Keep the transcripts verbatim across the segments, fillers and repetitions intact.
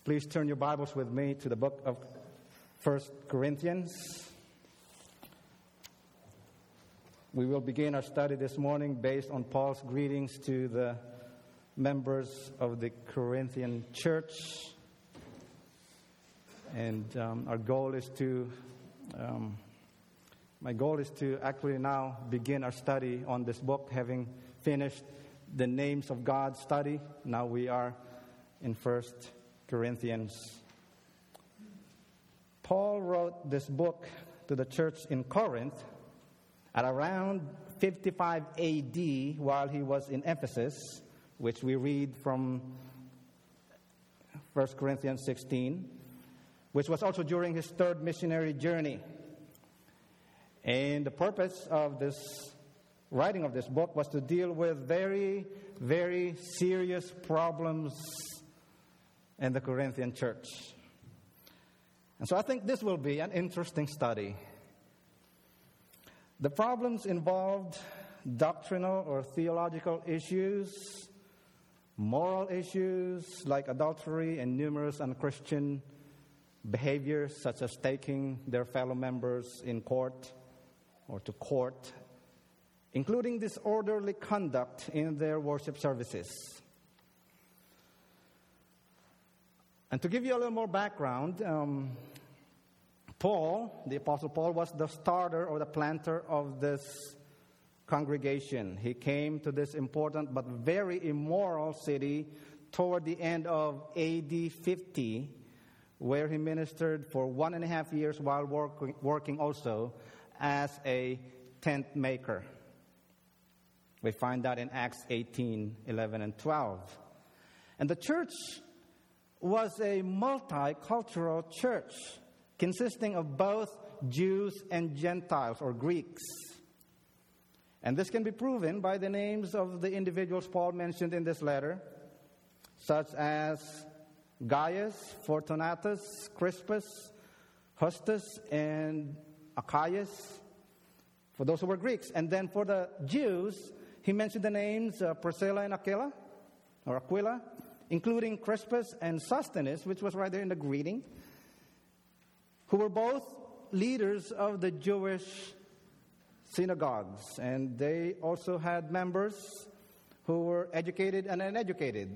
Please turn your Bibles with me to the book of First Corinthians. We will begin our study this morning based on Paul's greetings to the members of the Corinthian church. And um, our goal is to, um, my goal is to actually now begin our study on this book, having finished the names of God study. Now we are in First Corinthians. Paul wrote this book to the church in Corinth at around fifty-five A D while he was in Ephesus, which we read from First Corinthians sixteen, which was also during his third missionary journey. And the purpose of this writing of this book was to deal with very, very serious problems in the Corinthian church. And so I think this will be an interesting study. The problems involved doctrinal or theological issues, moral issues like adultery and numerous unchristian behaviors such as taking their fellow members in court or to court, including disorderly conduct in their worship services. And to give you a little more background, um, Paul, the Apostle Paul, was the starter or the planter of this congregation. He came to this important but very immoral city toward the end of A D fifty, where he ministered for one and a half years while working, working also as a tent maker. We find that in Acts eighteen, eleven, and twelve. And the church was a multicultural church consisting of both Jews and Gentiles or Greeks. And this can be proven by the names of the individuals Paul mentioned in this letter, such as Gaius, Fortunatus, Crispus, Justus, and Achaeus, for those who were Greeks. And then for the Jews, he mentioned the names uh, Priscilla and Aquila, or Aquila, including Crispus and Sosthenes, which was right there in the greeting, who were both leaders of the Jewish synagogues. And they also had members who were educated and uneducated.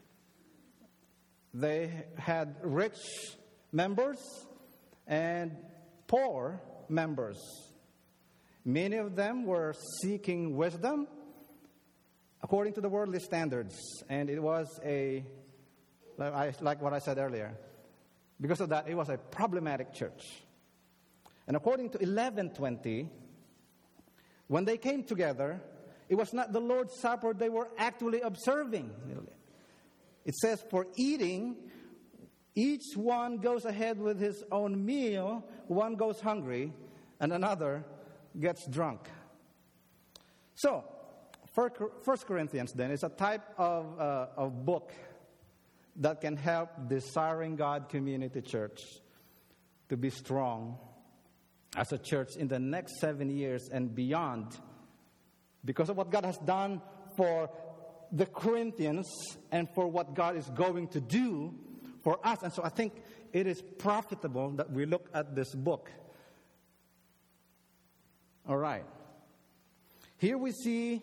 They had rich members and poor members. Many of them were seeking wisdom according to the worldly standards. And it was a, like what I said earlier, because of that, it was a problematic church. And according to eleven twenty, when they came together, it was not the Lord's Supper they were actually observing. It says, for eating, each one goes ahead with his own meal, one goes hungry, and another gets drunk. So, First Corinthians, then, is a type of, uh, of book that can help Desiring God Community Church to be strong as a church in the next seven years and beyond, because of what God has done for the Corinthians and for what God is going to do for us. And so I think it is profitable that we look at this book. All right. Here we see,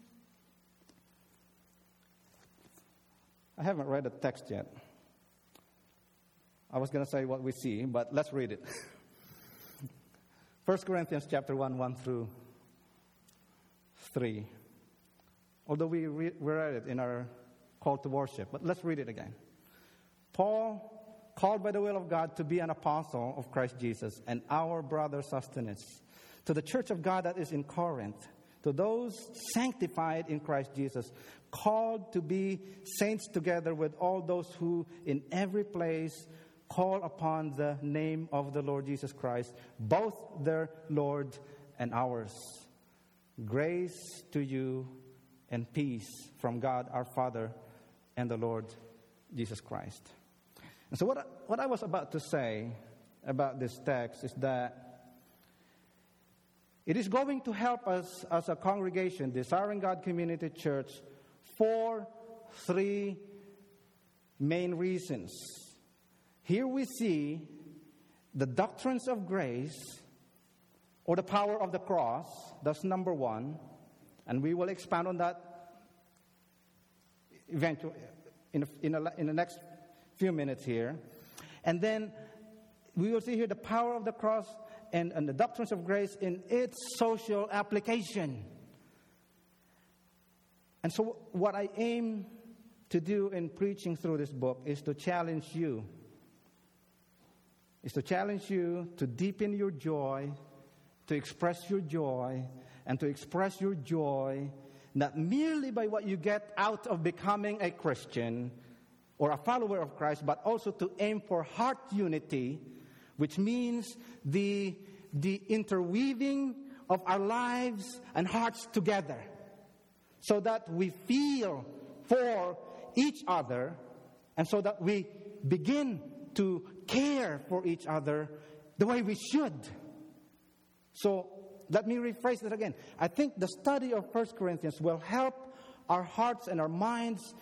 I haven't read the text yet. I was going to say what we see, but let's read it. First Corinthians chapter one, one through three. Although we, re- we read it in our call to worship, but let's read it again. Paul, called by the will of God to be an apostle of Christ Jesus, and our brother Sosthenes, to the church of God that is in Corinth, to those sanctified in Christ Jesus, called to be saints together with all those who in every place call upon the name of the Lord Jesus Christ, both their Lord and ours. Grace to you and peace from God our Father and the Lord Jesus Christ. And so what, what I was about to say about this text is that it is going to help us as a congregation, Desiring God Community Church, for three main reasons. Here we see the doctrines of grace or the power of the cross. That's number one. And we will expand on that eventually in, a, in, a, in the next few minutes here. And then we will see here the power of the cross and, and the doctrines of grace in its social application. And so what I aim to do in preaching through this book is to challenge you. Is to challenge you to deepen your joy, to express your joy, and to express your joy not merely by what you get out of becoming a Christian or a follower of Christ, but also to aim for heart unity, which means the, the interweaving of our lives and hearts together, so that we feel for each other, and so that we begin to care for each other the way we should. So let me rephrase that again. I think the study of First Corinthians will help our hearts and our minds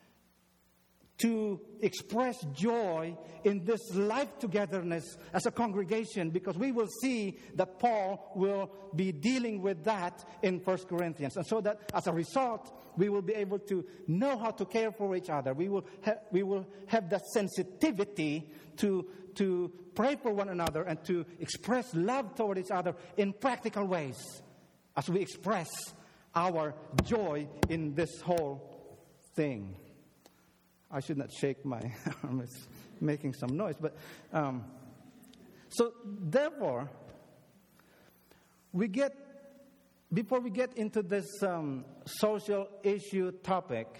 to express joy in this life togetherness as a congregation, because we will see that Paul will be dealing with that in First Corinthians. And so that as a result, we will be able to know how to care for each other. We will ha- we will have that sensitivity to to pray for one another and to express love toward each other in practical ways as we express our joy in this whole thing. I should not shake my arm. It's making some noise. But um, so therefore, we get before we get into this um, social issue topic,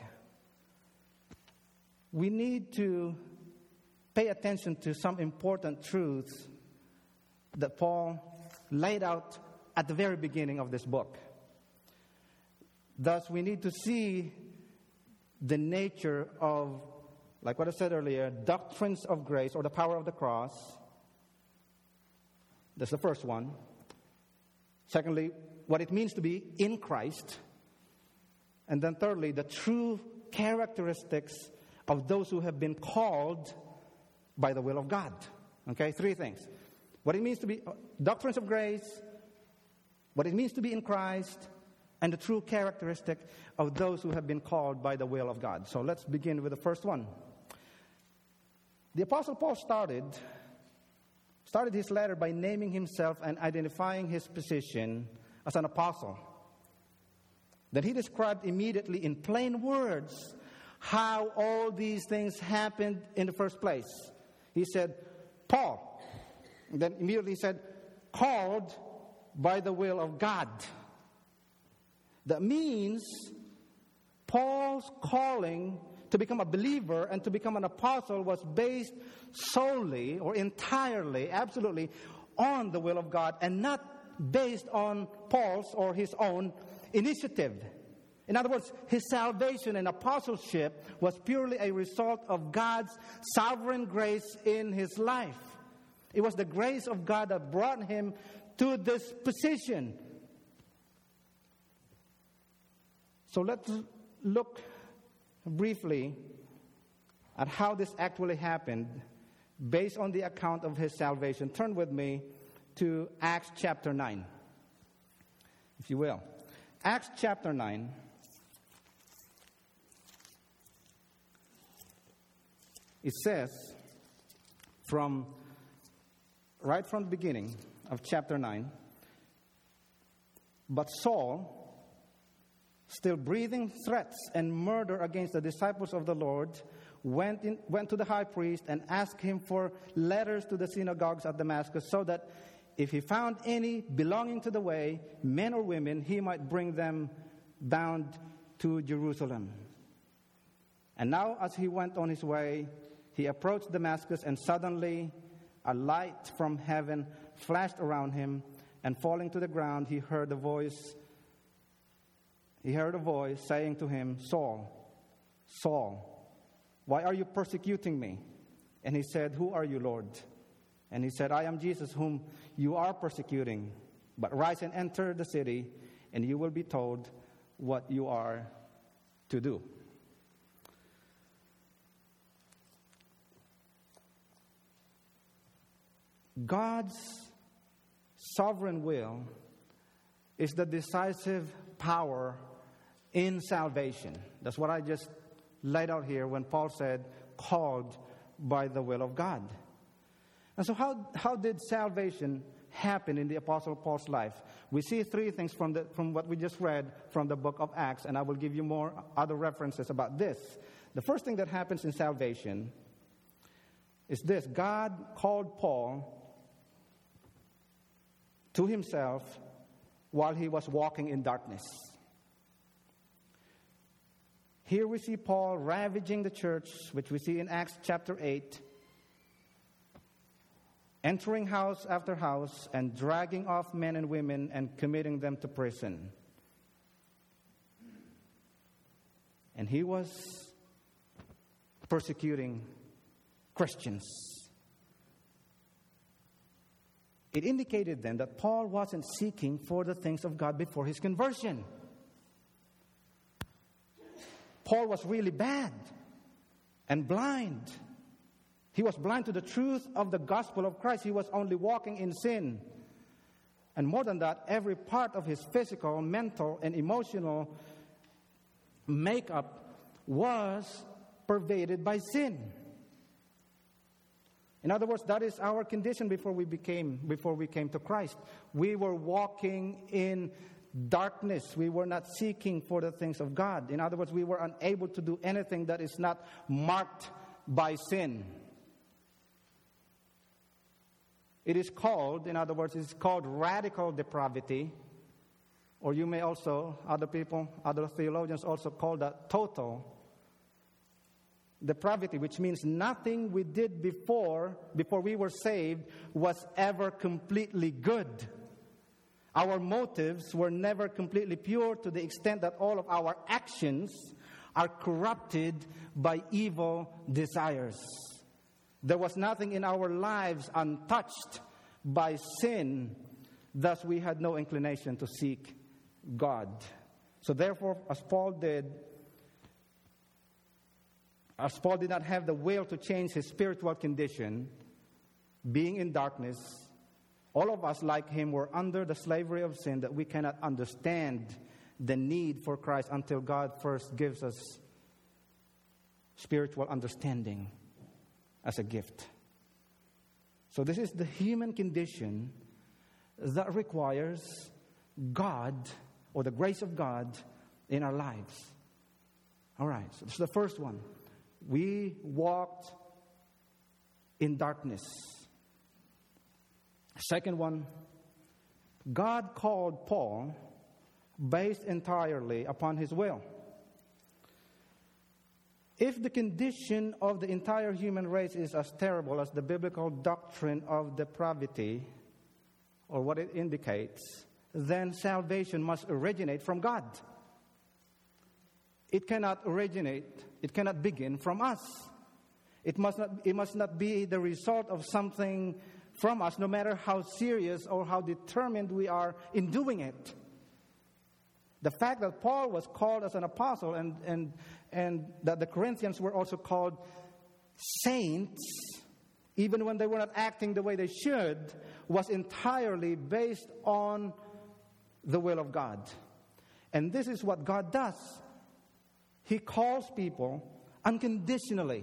we need to pay attention to some important truths that Paul laid out at the very beginning of this book. Thus, we need to see the nature of, like what I said earlier, doctrines of grace or the power of the cross. That's the first one. Secondly, what it means to be in Christ. And then thirdly, the true characteristics of those who have been called by the will of God. Okay, three things. What it means to be, doctrines of grace, what it means to be in Christ, and the true characteristic of those who have been called by the will of God. So let's begin with the first one. The Apostle Paul started, started his letter by naming himself and identifying his position as an apostle. Then he described immediately in plain words how all these things happened in the first place. He said, Paul. And then immediately he said, called by the will of God. That means Paul's calling to become a believer and to become an apostle was based solely or entirely, absolutely, on the will of God and not based on Paul's or his own initiative. In other words, his salvation and apostleship was purely a result of God's sovereign grace in his life. It was the grace of God that brought him to this position. So let's look briefly at how this actually happened based on the account of his salvation. Turn with me to Acts chapter nine, if you will. Acts chapter nine. It says, from right from the beginning of chapter nine, but Saul, still breathing threats and murder against the disciples of the Lord, went in, went to the high priest and asked him for letters to the synagogues at Damascus, so that if he found any belonging to the way, men or women, he might bring them bound to Jerusalem. And now as he went on his way, he approached Damascus, and suddenly a light from heaven flashed around him, and falling to the ground, he heard a voice He heard a voice saying to him, Saul, Saul, why are you persecuting me? And he said, who are you, Lord? And he said, I am Jesus whom you are persecuting. But rise and enter the city, and you will be told what you are to do. God's sovereign will is the decisive power in salvation. That's what I just laid out here when Paul said, called by the will of God. And so how, how did salvation happen in the Apostle Paul's life? We see three things from, the, from what we just read from the book of Acts, and I will give you more other references about this. The first thing that happens in salvation is this. God called Paul to himself while he was walking in darkness. Here we see Paul ravaging the church, which we see in Acts chapter eight, entering house after house and dragging off men and women and committing them to prison. And he was persecuting Christians. It indicated then that Paul wasn't seeking for the things of God before his conversion. Paul was really bad and blind. He was blind to the truth of the gospel of Christ. He was only walking in sin. And more than that, every part of his physical, mental, and emotional makeup was pervaded by sin. In other words, that is our condition before we became, before we came to Christ. We were walking in darkness. We were not seeking for the things of God. In other words, we were unable to do anything that is not marked by sin. It is called, in other words, it's called radical depravity, or you may also, other people, other theologians also call that total depravity, which means nothing we did before, before we were saved, was ever completely good. Our motives were never completely pure to the extent that all of our actions are corrupted by evil desires. There was nothing in our lives untouched by sin. Thus, we had no inclination to seek God. So therefore, as Paul did, as Paul did not have the will to change his spiritual condition, being in darkness, all of us, like him, were under the slavery of sin that we cannot understand the need for Christ until God first gives us spiritual understanding as a gift. So this is the human condition that requires God, or the grace of God, in our lives. All right, so this is the first one. We walked in darkness. Second one, God called Paul based entirely upon his will. If the condition of the entire human race is as terrible as the biblical doctrine of depravity, or what it indicates, then salvation must originate from God. It cannot originate, it cannot begin from us. It must not, it must not be the result of something from us, no matter how serious or how determined we are in doing it. The fact that Paul was called as an apostle and, and, and that the Corinthians were also called saints, even when they were not acting the way they should, was entirely based on the will of God. And this is what God does. He calls people unconditionally.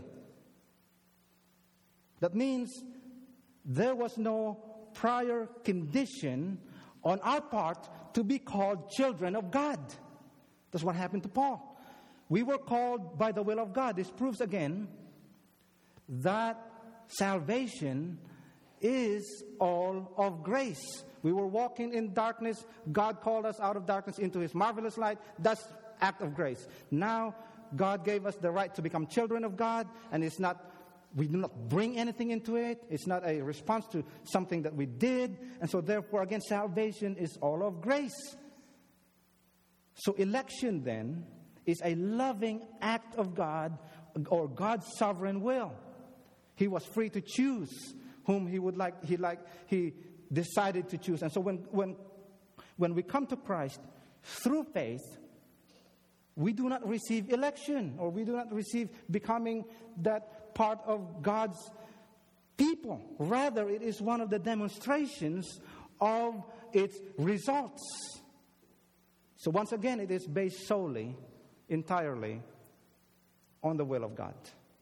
That means there was no prior condition on our part to be called children of God. That's what happened to Paul. We were called by the will of God. This proves again that salvation is all of grace. We were walking in darkness. God called us out of darkness into His marvelous light. That's act of grace. Now, God gave us the right to become children of God, and it's not, we do not bring anything into it. It's not a response to something that we did. And so therefore, again, salvation is all of grace. So election then is a loving act of God, or God's sovereign will. He was free to choose whom he would like, he like, he decided to choose. And so when, when, when we come to Christ through faith, we do not receive election, or we do not receive becoming that part of God's people. people. Rather, it is one of the demonstrations of its results. So once again, it is based solely, entirely, on the will of God.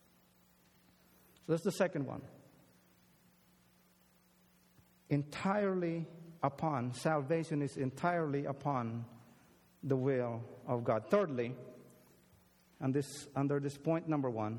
So that's the second one. Entirely upon, salvation is entirely upon the will of God. Thirdly, and this under this point number one,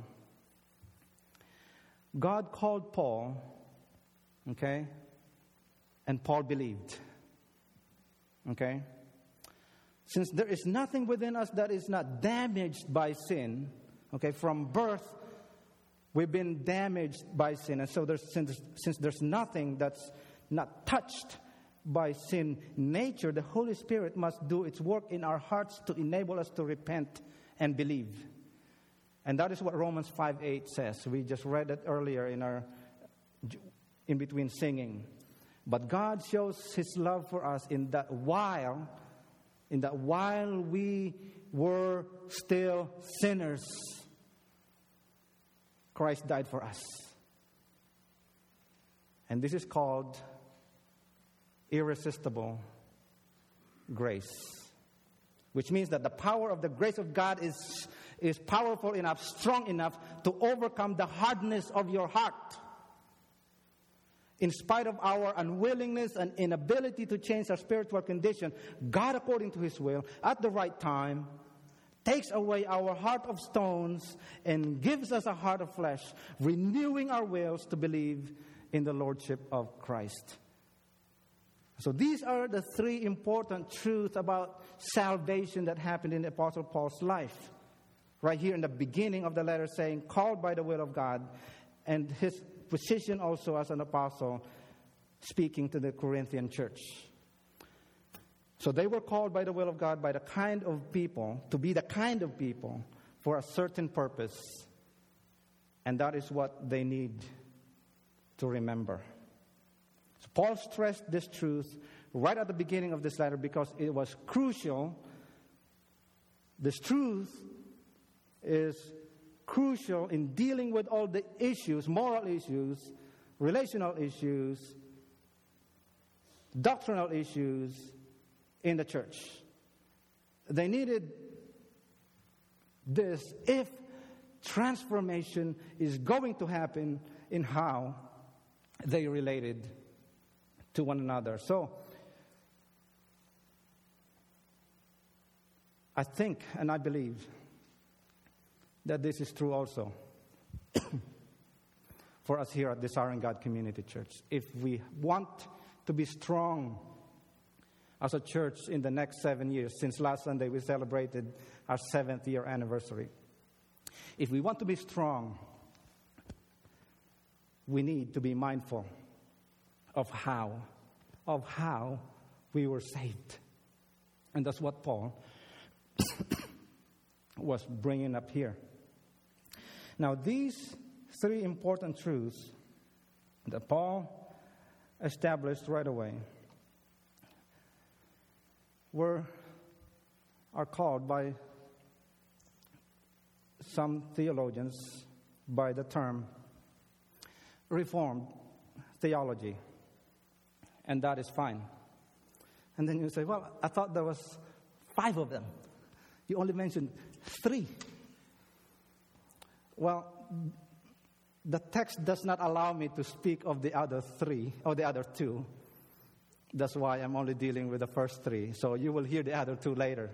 God called Paul, okay, and Paul believed. Okay? Since there is nothing within us that is not damaged by sin, okay, from birth we've been damaged by sin. And so there's, since, since there's nothing that's not touched by sin nature, the Holy Spirit must do its work in our hearts to enable us to repent and believe. And that is what Romans five eight says. We just read it earlier in our in between singing. But God shows His love for us in that while, in that while we were still sinners, Christ died for us. And this is called irresistible grace, which means that the power of the grace of God is, is powerful enough, strong enough to overcome the hardness of your heart. In spite of our unwillingness and inability to change our spiritual condition, God, according to His will, at the right time, takes away our heart of stones and gives us a heart of flesh, renewing our wills to believe in the Lordship of Christ. So these are the three important truths about salvation that happened in the Apostle Paul's life. Right here in the beginning of the letter saying, called by the will of God, and his position also as an apostle speaking to the Corinthian church. So they were called by the will of God by the kind of people, to be the kind of people for a certain purpose. And that is what they need to remember. So Paul stressed this truth right at the beginning of this letter because it was crucial. This truth is crucial in dealing with all the issues, moral issues, relational issues, doctrinal issues in the church. They needed this if transformation is going to happen in how they related to one another. So, I think and I believe that this is true also for us here at Desiring God Community Church. If we want to be strong as a church in the next seven years, since last Sunday we celebrated our seventh year anniversary. If we want to be strong, we need to be mindful of how, of how we were saved. And that's what Paul was bringing up here. Now, these three important truths that Paul established right away were are called by some theologians by the term Reformed theology. And that is fine. And then you say, well, I thought there was five of them. You only mentioned three. Well, the text does not allow me to speak of the other three, or the other two. That's why I'm only dealing with the first three. So you will hear the other two later,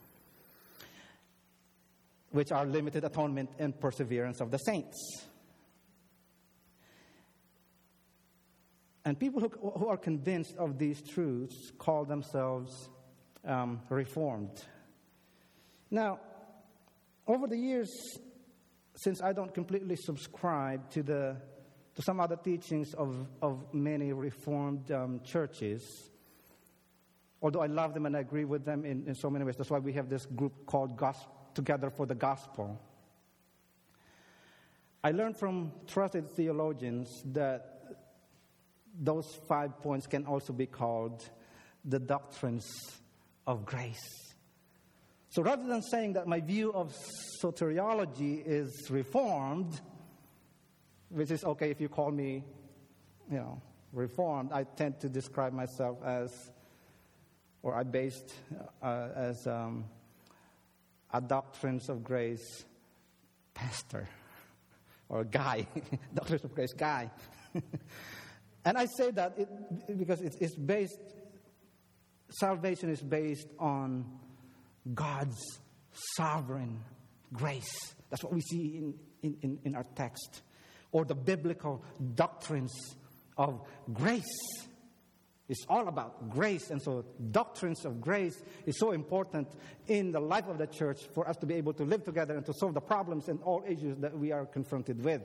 which are limited atonement and perseverance of the saints. And people who, who are convinced of these truths call themselves um, Reformed. Now, over the years, since I don't completely subscribe to the to some other teachings of, of many Reformed um, churches, although I love them and I agree with them in, in so many ways, that's why we have this group called Gos- Together for the Gospel. I learned from trusted theologians that those five points can also be called the doctrines of grace. So rather than saying that my view of soteriology is Reformed, which is okay if you call me you know, Reformed, I tend to describe myself as, or I based uh, as um, a Doctrines of Grace pastor, or a guy, Doctrines of Grace guy. And I say that it, because it's, it's based, salvation is based on God's sovereign grace. That's what we see in, in, in, in our text. Or the biblical doctrines of grace. It's all about grace. And so doctrines of grace is so important in the life of the church for us to be able to live together and to solve the problems and all issues that we are confronted with.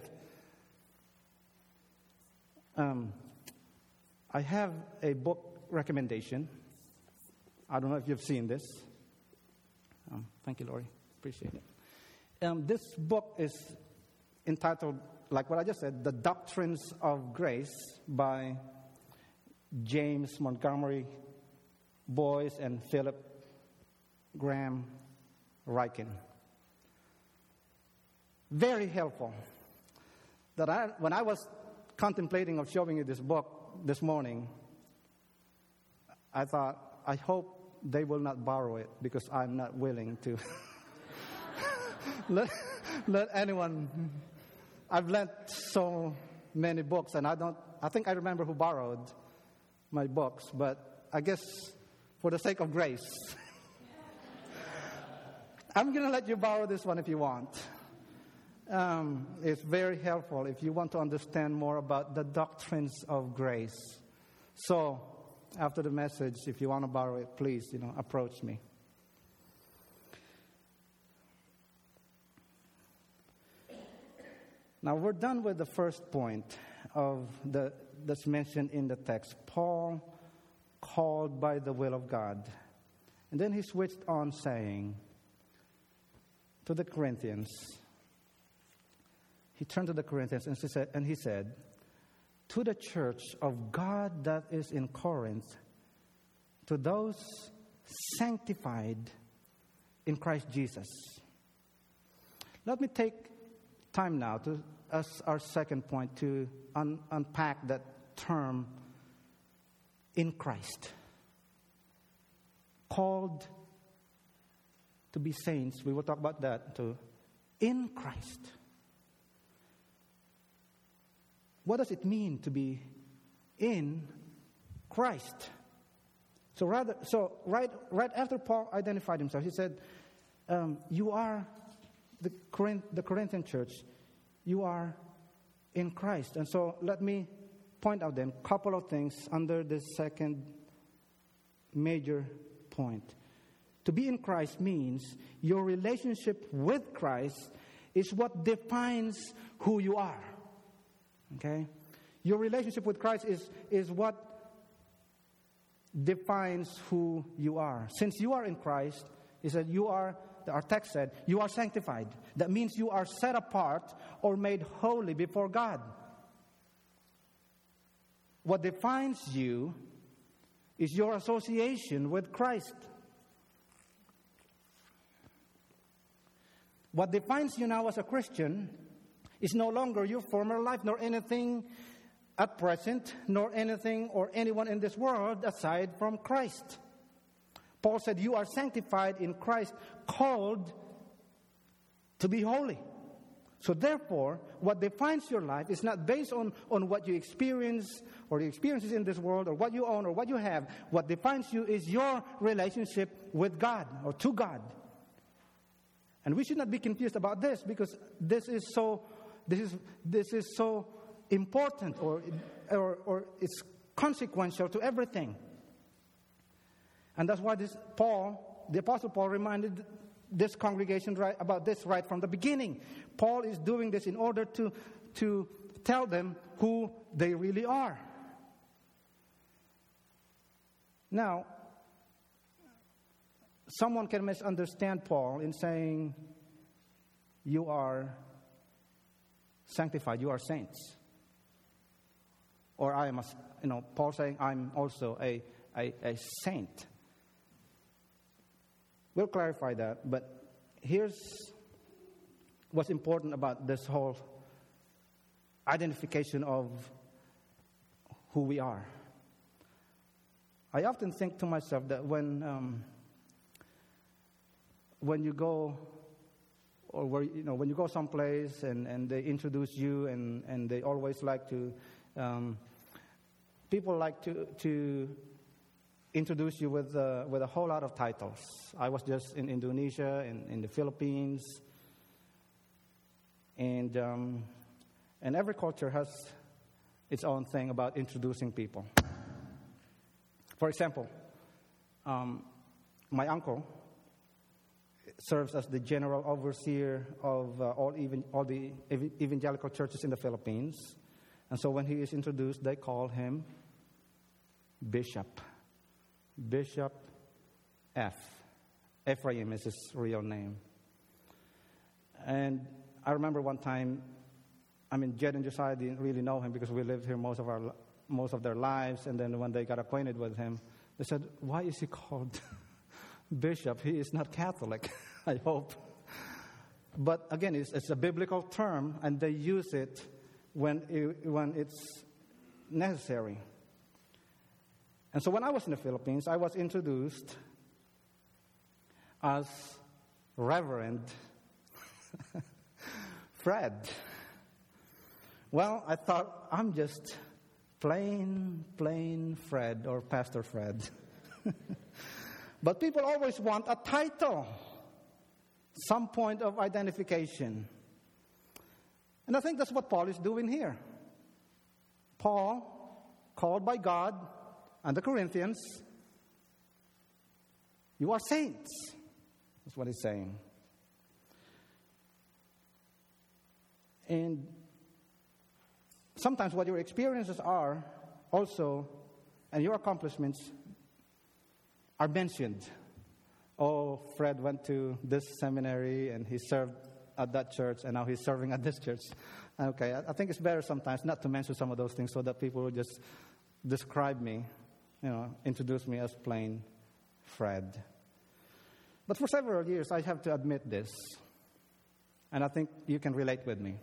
Um, I have a book recommendation. I don't know if you've seen this. Um, thank you, Lori. Appreciate it. Um, this book is entitled, like what I just said, The Doctrines of Grace by James Montgomery Boyce and Philip Graham Ryken. Very helpful. That I, when I was contemplating of showing you this book this morning, I thought, I hope they will not borrow it because I'm not willing to let, let anyone. I've lent so many books, and I don't. I think I remember who borrowed my books, but I guess for the sake of grace, I'm going to let you borrow this one if you want. Um, it's very helpful if you want to understand more about the doctrines of grace. So, after the message, if you want to borrow it, please, you know, approach me. Now, we're done with the first point of the that's mentioned in the text. Paul called by the will of God. And then he switched on saying to the Corinthians, he turned to the Corinthians and he said, and he said, to the church of God that is in Corinth, to those sanctified in Christ Jesus. Let me take time now to, as our second point, to un- unpack that term, in Christ. Called to be saints, we will talk about that too. In Christ. What does it mean to be in Christ? So rather, so right, right after Paul identified himself, he said, um, "You are the Corinth, the Corinthian church. You are in Christ." And so, let me point out then a couple of things under this second major point. To be in Christ means your relationship with Christ is what defines who you are. Okay? Your relationship with Christ is, is what defines who you are. Since you are in Christ, he said, you are, our text said, you are sanctified. That means you are set apart or made holy before God. What defines you is your association with Christ. What defines you now as a Christian is no longer your former life, nor anything at present, nor anything or anyone in this world aside from Christ. Paul said, you are sanctified in Christ, called to be holy. So therefore, what defines your life is not based on, on what you experience or the experiences in this world or what you own or what you have. What defines you is your relationship with God or to God. And we should not be confused about this because this is so this is this is so important or or, or it's consequential to everything. And that's why this Paul, the Apostle Paul, reminded this congregation right about this right from the beginning. Paul is doing this in order to to tell them who they really are. Now, someone can misunderstand Paul in saying, you are sanctified, you are saints. Or I am, a, you know, Paul saying, I'm also a, a, a saint. We'll clarify that, but here's what's important about this whole identification of who we are. I often think to myself that when um, when you go, or where, you know, when you go someplace and, and they introduce you, and, and they always like to, um, people like to to introduce you with uh, with a whole lot of titles. I was just in Indonesia, in, in the Philippines, and um, and every culture has its own thing about introducing people. For example, um, my uncle serves as the general overseer of uh, all, even, all the ev- evangelical churches in the Philippines. And so when he is introduced, they call him Bishop. Bishop F. Ephraim is his real name. And I remember one time, I mean, Jed and Josiah didn't really know him because we lived here most of our most of their lives. And then when they got acquainted with him, they said, "Why is he called Bishop? He is not Catholic." I hope. But again, it's, it's a biblical term, and they use it when it, when it's necessary. And so when I was in the Philippines, I was introduced as Reverend Fred. Well, I thought, I'm just plain, plain Fred, or Pastor Fred. But people always want a title, some point of identification. And I think that's what Paul is doing here. Paul, called by God and the Corinthians, you are saints. That's what he's saying. And sometimes what your experiences are also, and your accomplishments, are mentioned. Oh, Fred went to this seminary and he served at that church, and now he's serving at this church. Okay, I think it's better sometimes not to mention some of those things so that people will just describe me, you know, introduce me as plain Fred. But for several years, I have to admit this, and I think you can relate with me.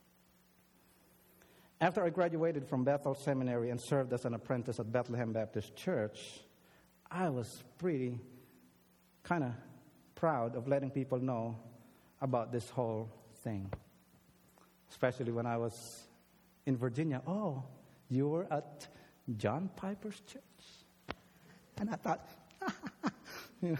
After I graduated from Bethel Seminary and served as an apprentice at Bethlehem Baptist Church, I was pretty kind of proud of letting people know about this whole thing. Especially when I was in Virginia. Oh, you were at John Piper's church? And I thought, you know.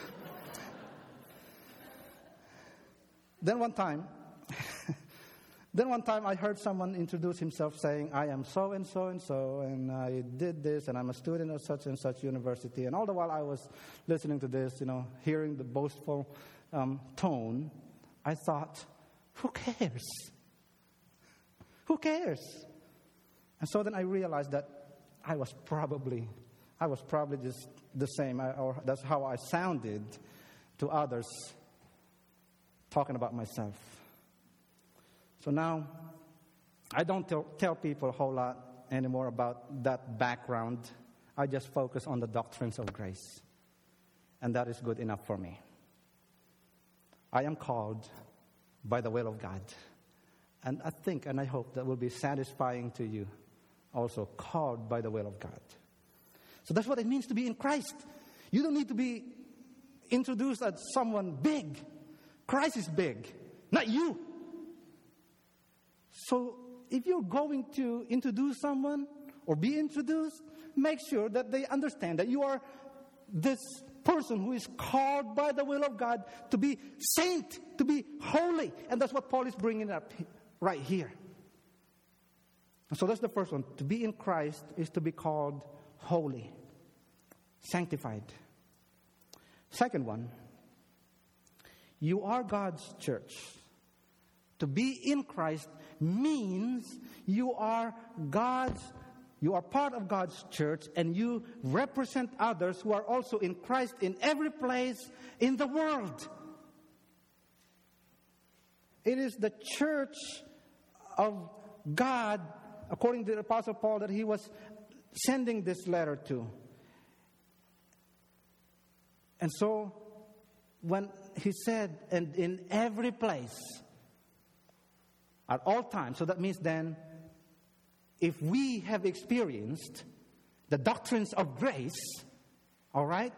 Then one time, Then one time I heard someone introduce himself saying, "I am so and so and so, and I did this, and I'm a student of such and such university." And all the while I was listening to this, you know, hearing the boastful um, tone, I thought, who cares? Who cares? And so then I realized that I was probably, I was probably just the same, or that's how I sounded to others talking about myself. So now, I don't tell, tell people a whole lot anymore about that background. I just focus on the doctrines of grace. And that is good enough for me. I am called by the will of God. And I think and I hope that will be satisfying to you. Also, called by the will of God. So that's what it means to be in Christ. You don't need to be introduced as someone big. Christ is big, not you. So if you're going to introduce someone or be introduced, make sure that they understand that you are this person who is called by the will of God to be saint, to be holy. And that's what Paul is bringing up right here. So that's the first one. To be in Christ is to be called holy, sanctified. Second one, you are God's church. To be in Christ means you are God's, you are part of God's church, and you represent others who are also in Christ in every place in the world. It is the church of God, according to the Apostle Paul, that he was sending this letter to. And so, when he said, and in every place, at all times, so that means then, if we have experienced the doctrines of grace, all right,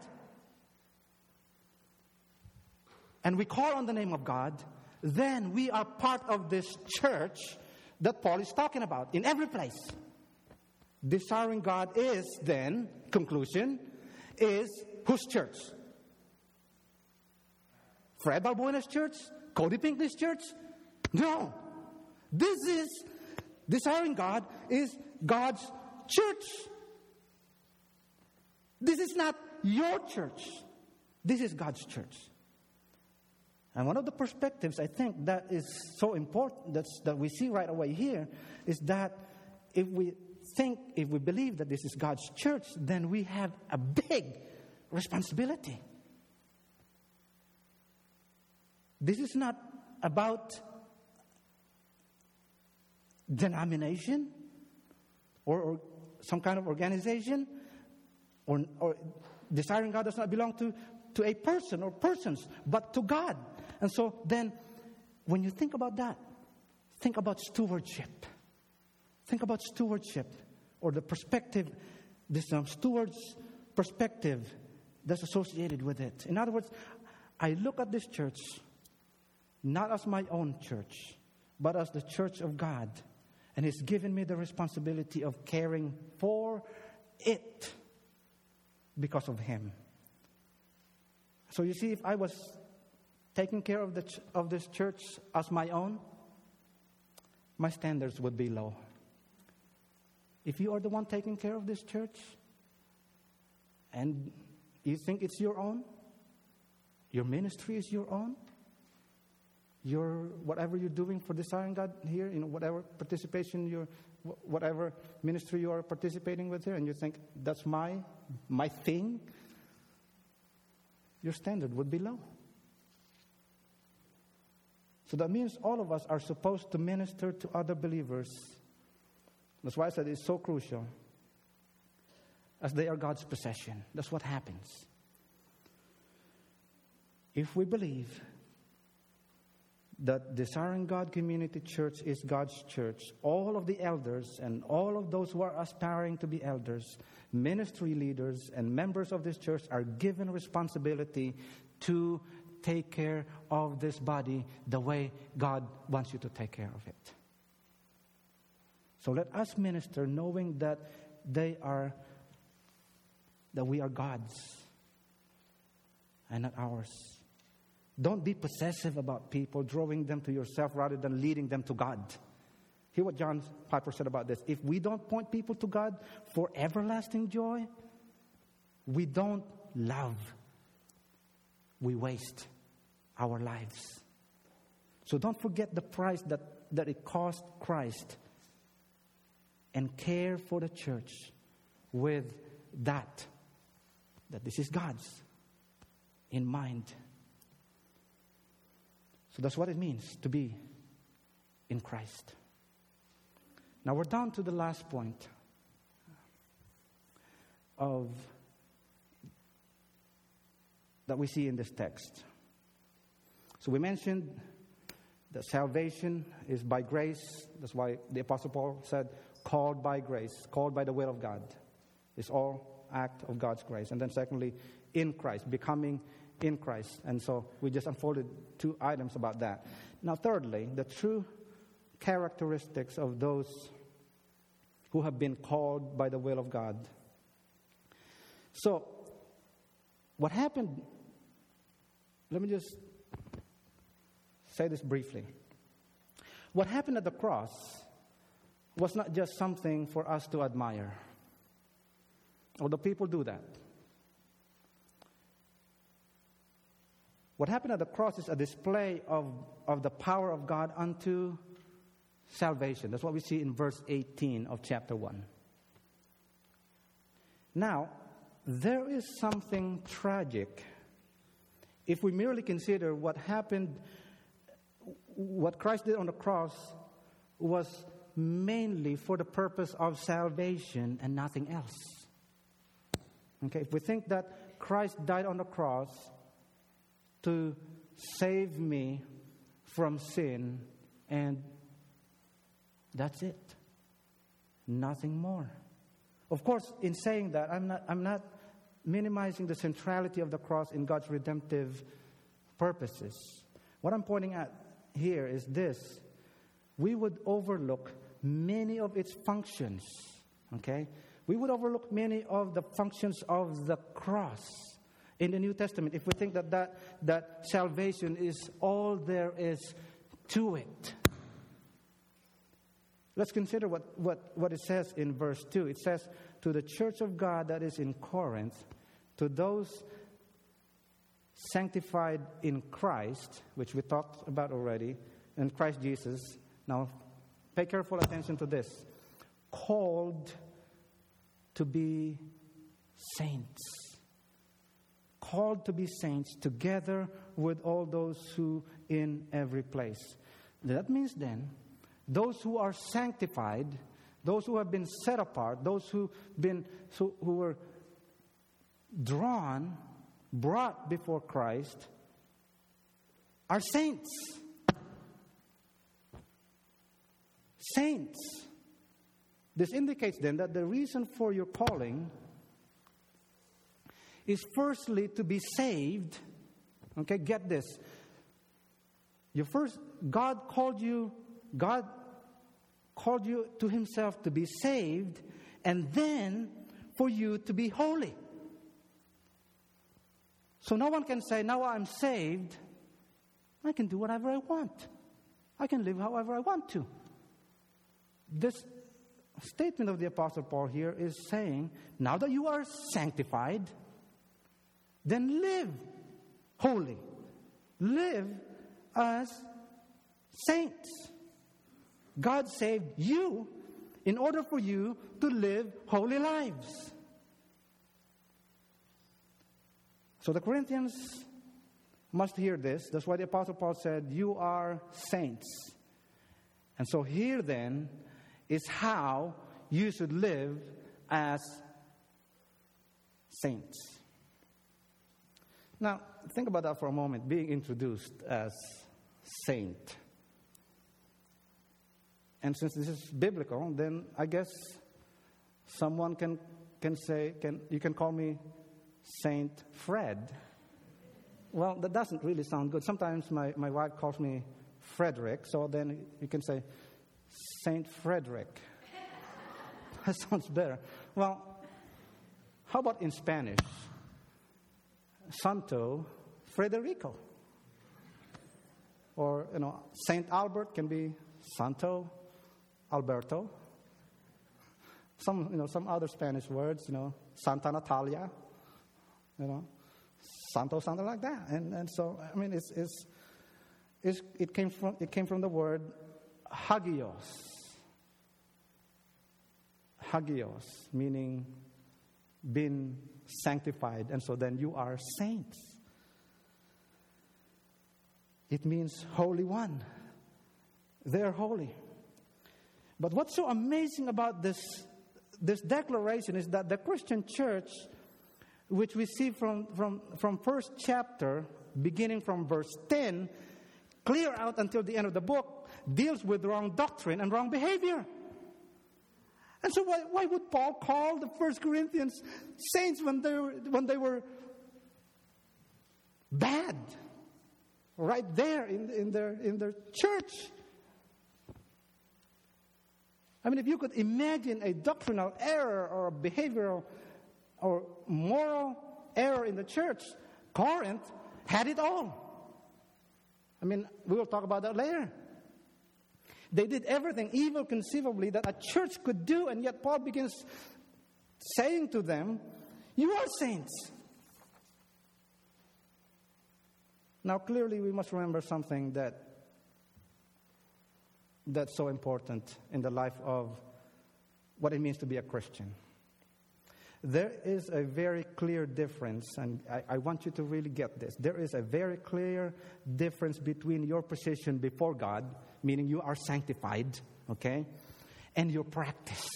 and we call on the name of God, then we are part of this church that Paul is talking about in every place. Desiring God is then, conclusion, is whose church? Fred Balbuena's church? Cody Pinckney's church? No. This is, desiring God is God's church. This is not your church. This is God's church. And one of the perspectives I think that is so important that's, that we see right away here is that if we think, if we believe that this is God's church, then we have a big responsibility. This is not about denomination or, or some kind of organization, or, or desiring God does not belong to, to a person or persons, but to God. And so then, when you think about that, think about stewardship. Think about stewardship, or the perspective, this um, steward's perspective that's associated with it. In other words, I look at this church not as my own church, but as the church of God. And He's given me the responsibility of caring for it because of Him. So you see, if I was taking care of the ch- of this church as my own, my standards would be low. If you are the one taking care of this church, and you think it's your own, your ministry is your own, your whatever you're doing for desiring God here, you know, whatever participation you're, whatever ministry you are participating with here, and you think that's my my thing, your standard would be low. So that means all of us are supposed to minister to other believers. That's why I said it's so crucial, as they are God's possession. That's what happens. If we believe that Desiring God Community Church is God's church, all of the elders and all of those who are aspiring to be elders, ministry leaders, and members of this church are given responsibility to take care of this body the way God wants you to take care of it. So let us minister knowing that they are, that we are God's and not ours. Don't be possessive about people, drawing them to yourself rather than leading them to God. Hear what John Piper said about this. If we don't point people to God for everlasting joy, we don't love. We waste our lives. So don't forget the price that, that it cost Christ, and care for the church with that, that this is God's in mind. So that's what it means to be in Christ. Now we're down to the last point of that we see in this text. So we mentioned that salvation is by grace. That's why the Apostle Paul said, called by grace, called by the will of God. It's all act of God's grace. And then secondly, in Christ, becoming in Christ. And so we just unfolded two items about that. Now thirdly, the true characteristics of those who have been called by the will of God. So what happened, let me just say this briefly. What happened at the cross was not just something for us to admire. Although people do that. What happened at the cross is a display of, of the power of God unto salvation. That's what we see in verse eighteen of chapter one. Now, there is something tragic if we merely consider what happened, what Christ did on the cross was mainly for the purpose of salvation and nothing else. Okay, if we think that Christ died on the cross to save me from sin, and that's it. nothing more. Of course, in saying that, I'm not, I'm not minimizing the centrality of the cross in God's redemptive purposes. What I'm pointing at here is this. We would overlook many of its functions, okay? We would overlook many of the functions of the cross in the New Testament if we think that that, that salvation is all there is to it. Let's consider what, what, what it says in verse two. It says, to the church of God that is in Corinth, to those sanctified in Christ, which we talked about already, in Christ Jesus. Now, pay careful attention to this. Called to be saints. Called to be saints together with all those who in every place. That means then, those who are sanctified, those who have been set apart, those who've been who, who were drawn, brought before Christ, are saints. Saints. This indicates then that the reason for your calling is firstly to be saved. Okay, get this. You first, God called you, God called you to Himself to be saved, and then for you to be holy. So no one can say, now I'm saved, I can do whatever I want. I can live however I want to. This statement of the Apostle Paul here is saying, now that you are sanctified, then live holy. Live as saints. God saved you in order for you to live holy lives. So the Corinthians must hear this. That's why the Apostle Paul said, you are saints. And so here then is how you should live as saints. Now, think about that for a moment, being introduced as saint. And since this is biblical, then I guess someone can can say, can you can call me Saint Fred. Well, that doesn't really sound good. Sometimes my, my wife calls me Frederick, so then you can say Saint Frederick. That sounds better. Well, how about in Spanish? Santo Federico. Or, you know, Saint Albert can be Santo Alberto. Some, you know, some other Spanish words, you know, Santa Natalia, you know, Santo, something like that. And and so, I mean, it's, it's, it's it came from it came from the word hagios. Hagios, meaning been sanctified, and so then you are saints. It means holy one. They're holy. But what's so amazing about this, this declaration is that the Christian church, which we see from, from, from first chapter, beginning from verse ten, clear out until the end of the book, deals with wrong doctrine and wrong behavior. And so why, why would Paul call the First Corinthians saints when they were, when they were bad? Right there in, in, their, in their church. I mean, if you could imagine a doctrinal error or a behavioral or moral error in the church, Corinth had it all. I mean, we will talk about that later. They did everything evil conceivably that a church could do, and yet Paul begins saying to them, you are saints. Now, clearly, we must remember something that that's so important in the life of what it means to be a Christian. There is a very clear difference, and I, I want you to really get this. There is a very clear difference between your position before God, meaning you are sanctified, okay, and your practice.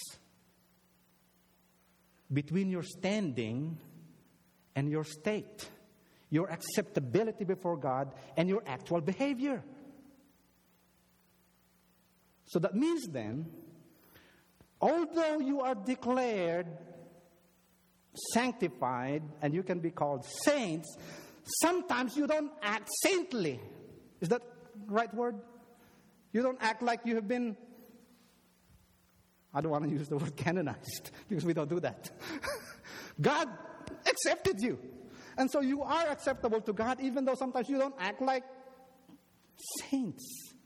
Between your standing and your state. Your acceptability before God and your actual behavior. So that means then, Although you are declared sanctified and you can be called saints, sometimes you don't act saintly. Is that the right word? You don't act like you have been, I don't want to use the word canonized because we don't do that. God accepted you. And so you are acceptable to God even though sometimes you don't act like saints.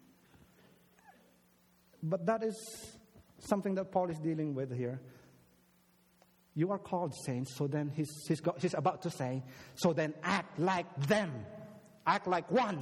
But that is something that Paul is dealing with here. You are called saints, so then he's, he's, got, he's about to say, so then act like them. Act like one.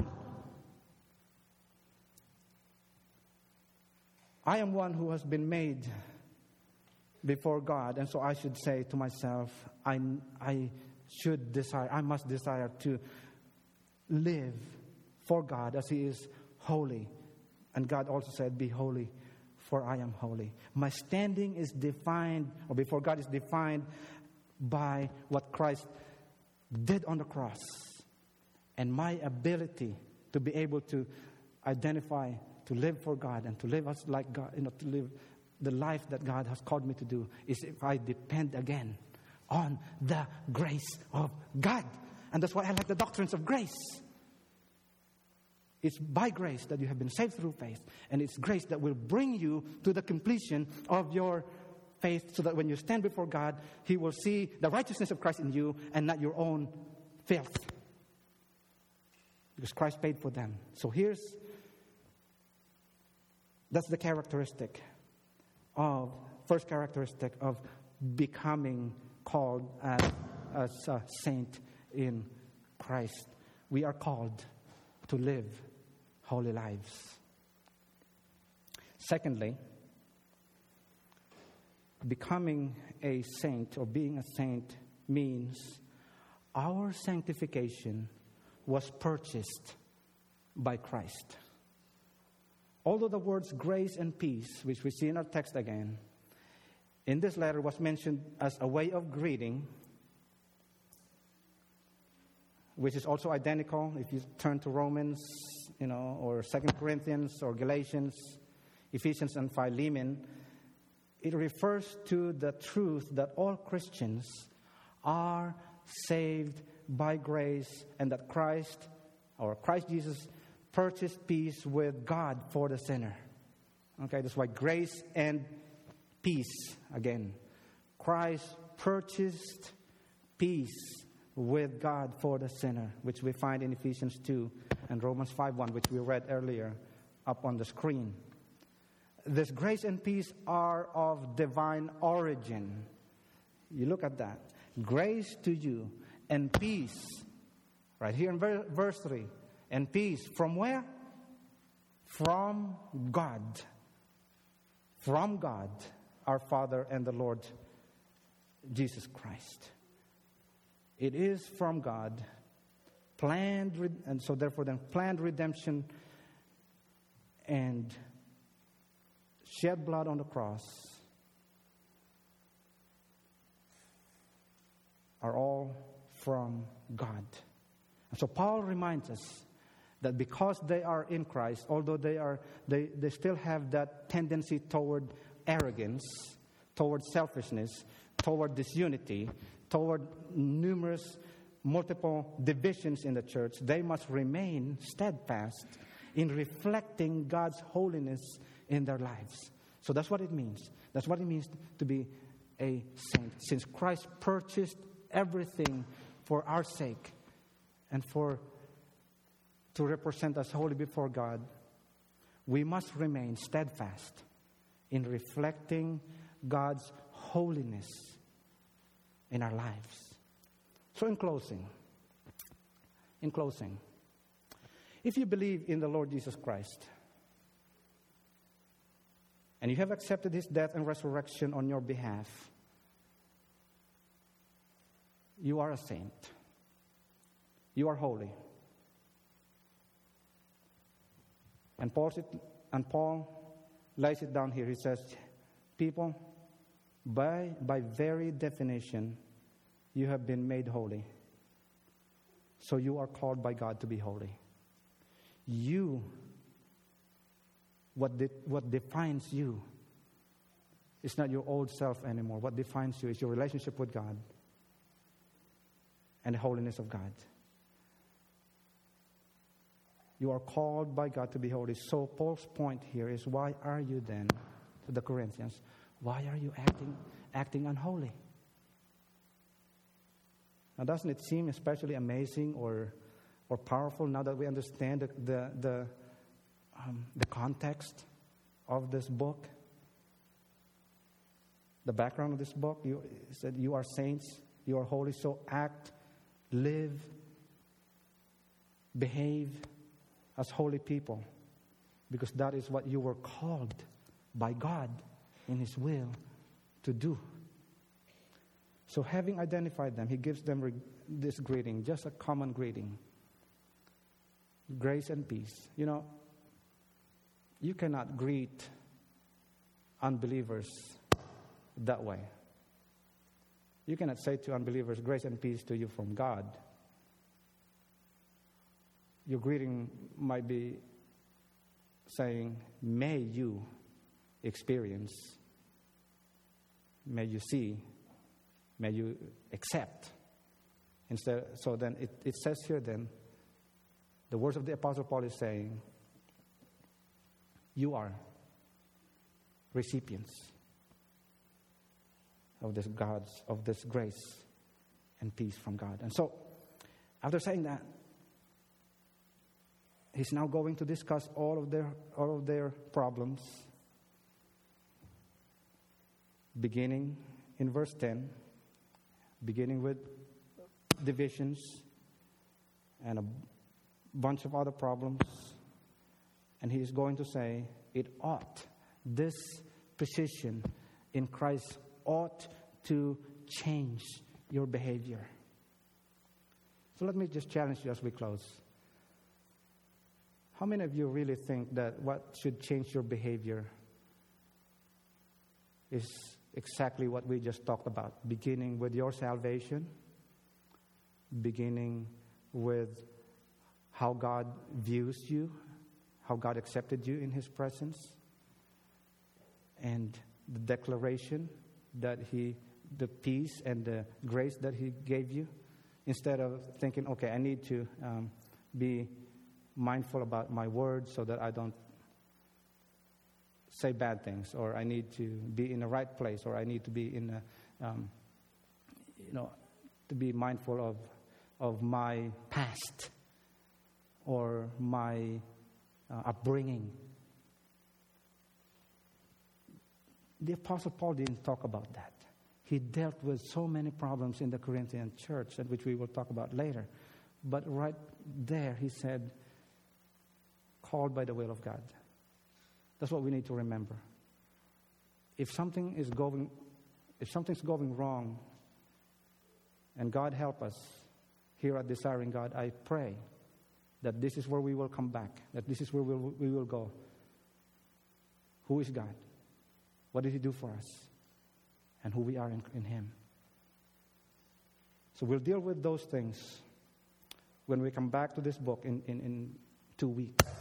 I am one who has been made before God, and so I should say to myself, I, I should desire, I must desire to live for God as He is holy. And God also said, be holy, for I am holy. My standing is defined, or before God is defined by what Christ did on the cross. And my ability to be able to identify, to live for God and to live as like God, you know, to live the life that God has called me to do is if I depend again on the grace of God. And that's why I like the doctrines of grace. It's by grace that you have been saved through faith. And it's grace that will bring you to the completion of your faith so that when you stand before God, He will see the righteousness of Christ in you and not your own filth. Because Christ paid for them. So here's, that's the characteristic of, first characteristic of becoming called as, as a saint in Christ. We are called to live holy lives. Secondly, becoming a saint or being a saint means our sanctification was purchased by Christ. Although the words grace and peace, which we see in our text again, in this letter was mentioned as a way of greeting, which is also identical if you turn to Romans, you know, or Second Corinthians or Galatians, Ephesians and Philemon. It refers to the truth that all Christians are saved by grace and that Christ, or Christ Jesus, purchased peace with God for the sinner. Okay, that's why grace and peace, again. Christ purchased peace with God for the sinner, which we find in Ephesians two and Romans five one, which we read earlier up on the screen. This grace and peace are of divine origin. You look at that. Grace to you and peace, right here in ver- verse three. And peace from where? From God. From God, our Father and the Lord Jesus Christ. It is from God, planned, re- and so therefore then planned redemption and shed blood on the cross are all from God. And so Paul reminds us that because they are in Christ, although they are, they, they still have that tendency toward arrogance, toward selfishness, toward disunity, toward numerous, multiple divisions in the church, they must remain steadfast in reflecting God's holiness in their lives. So that's what it means. That's what it means to be a saint. Since Christ purchased everything for our sake and for to represent us holy before God, we must remain steadfast in reflecting God's holiness in our lives. So in closing, in closing, if you believe in the Lord Jesus Christ and you have accepted His death and resurrection on your behalf, you are a saint. You are holy. And Paul, and Paul lays it down here. He says, people, by, by very definition, you have been made holy. So you are called by God to be holy. You, what, de- what defines you It's not your old self anymore. What defines you is your relationship with God and the holiness of God. You are called by God to be holy. So Paul's point here is, why are you then, to the Corinthians, why are you acting acting unholy? Now, doesn't it seem especially amazing or or powerful now that we understand the the the, um, the context of this book, the background of this book? You said you are saints, you are holy, so act, live, behave as holy people, because that is what you were called by God in His will to do. So having identified them, he gives them re- this greeting, just a common greeting. Grace and peace. You know, you cannot greet unbelievers that way. You cannot say to unbelievers, grace and peace to you from God. Your greeting might be saying, may you experience, may you see, may you accept. Instead, so then it, it says here then, the words of the Apostle Paul is saying, you are recipients of this God's, of this grace and peace from God. And so, after saying that, he's now going to discuss all of their all of their problems, beginning in verse ten, beginning with divisions and a bunch of other problems. And he is going to say, it ought, this position in Christ ought to change your behavior. So let me just challenge you as we close. How many of you really think that what should change your behavior is exactly what we just talked about, beginning with your salvation, beginning with how God views you, how God accepted you in His presence, and the declaration that He, the peace and the grace that He gave you, instead of thinking, okay, I need to um, be mindful about my words so that I don't say bad things, or I need to be in the right place, or I need to be in a, um, you know, to be mindful of of my past or my uh, upbringing. The Apostle Paul didn't talk about that. He dealt with so many problems in the Corinthian church, and which we will talk about later. But right there, he said, called by the will of God. That's what we need to remember. If something is going, if something's going wrong, and God help us here at Desiring God, I pray that this is where we will come back, that this is where we will, we will go. Who is God? What did He do for us? And who we are in, in Him. So we'll deal with those things when we come back to this book in, in, in two weeks.